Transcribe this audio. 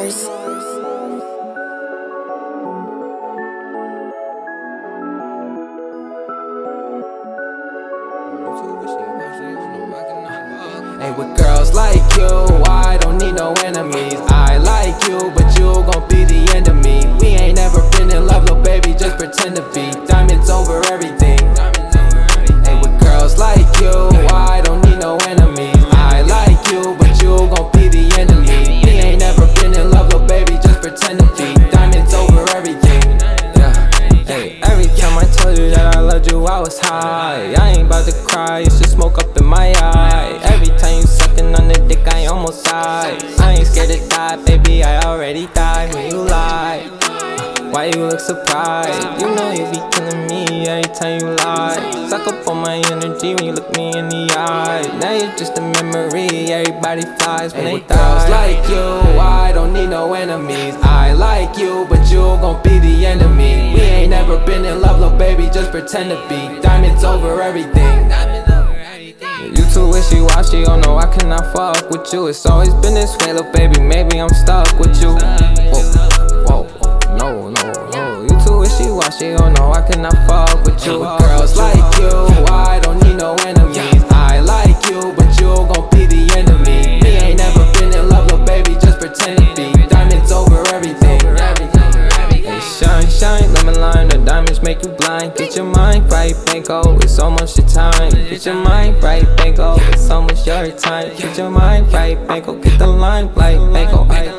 Mars. Hey, with girls like you, I don't need no enemies. I like you, but you gon' be the end of me. We ain't never been in love, little baby, just pretend to be. Diamonds over everything. Hey, with girls like you, I don't need no enemies. I like you, but you gon' be the end of me. We ain't never been in love, little baby, just pretend to be. Diamonds over everything. Yeah. Hey, every time I told you that I loved you, I was high. I ain't about to cry, it's just smoke up in my eye. Every time you sucking on the dick, I almost died. I ain't scared to die, baby, I already died when you lie. Why you look surprised? You know you be killing me every time you lie. Suck up on my energy when you look me in the eye. Now you're just a memory, everybody flies when they die. Girls like you, I don't need no enemies. I like you, but you gon' be the end of me. We ain't never been in love, little baby, just pretend to be. Diamonds over everything. You too wishy-washy, oh no, I cannot fuck with you. It's always been this way, little baby, maybe I'm stuck with you. Whoa, no, you too wishy-washy, oh no, I cannot fuck with you. With girls like you, I don't need no enemies. I like you, but you gon' be the end of me. We ain't never been in love, little baby, just pretend to be. Diamonds over everything. Hey, shine, lemon lime, the diamonds make you blind. Get your mind right, Banco, it's almost your time. Get your mind right, Banco, it's almost your time. Get your mind right, Banco, get the limelight, Banco.